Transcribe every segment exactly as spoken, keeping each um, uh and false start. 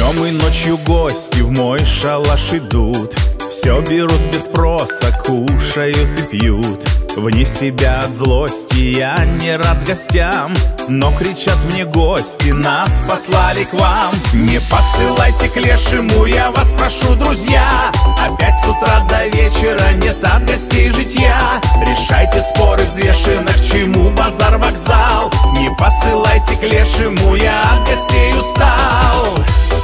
Днем и ночью гости в мой шалаш идут, все берут без спроса, кушают и пьют. Вне себя от злости я не рад гостям, но кричат мне гости: нас послали к вам. Не посылайте к лешему, я вас прошу, друзья. Опять с утра до вечера нет от гостей житья. Решайте споры взвешенно, к чему базар вокзал. Не посылайте к лешему, я от гостей устал.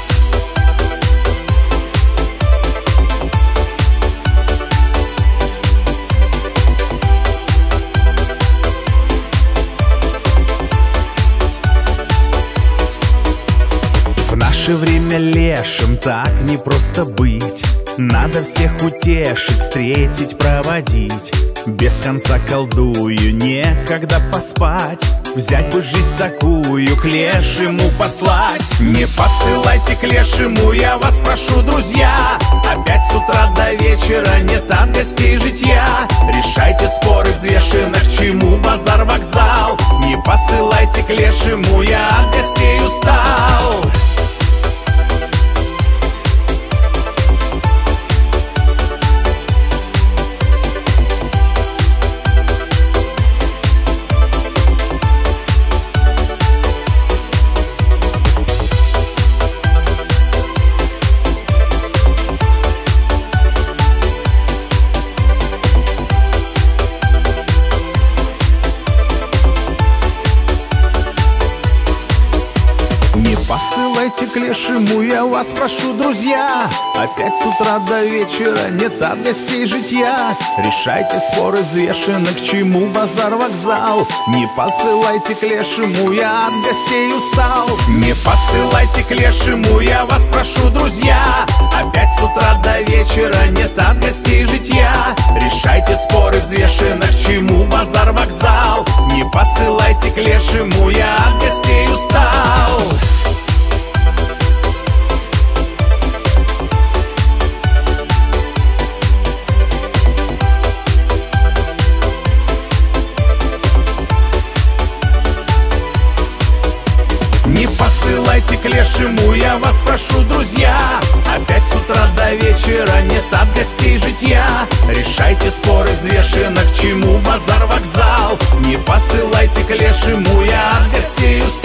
В наше время лешим так не просто быть. Надо всех утешить, встретить, проводить. Без конца колдую, некогда поспать. Взять бы жизнь такую, к лешему послать. Не посылайте к лешему, я вас прошу, друзья. Опять с утра до вечера нет от гостей житья. Решайте споры взвешенно, к чему базар вокзал. Не посылайте к лешему, я от гостей устал. Не посылайте к лешему, я вас прошу, друзья. Опять с утра до вечера нет от гостей житья. Решайте споры взвешенно, к чему базар вокзал. Не посылайте к лешему, я от гостей устал. Не посылайте к лешему, я вас прошу, друзья. Опять с утра до вечера нет от гостей житья. Решайте споры взвешенно, к чему базар вокзал. Не посылайте к лешему, я от гостей устал. Не посылайте к лешему, я вас прошу, друзья. Опять с утра до вечера нет от гостей житья. Решайте споры взвешенно, к чему базар вокзал. Не посылайте к лешему, я от гостей устал.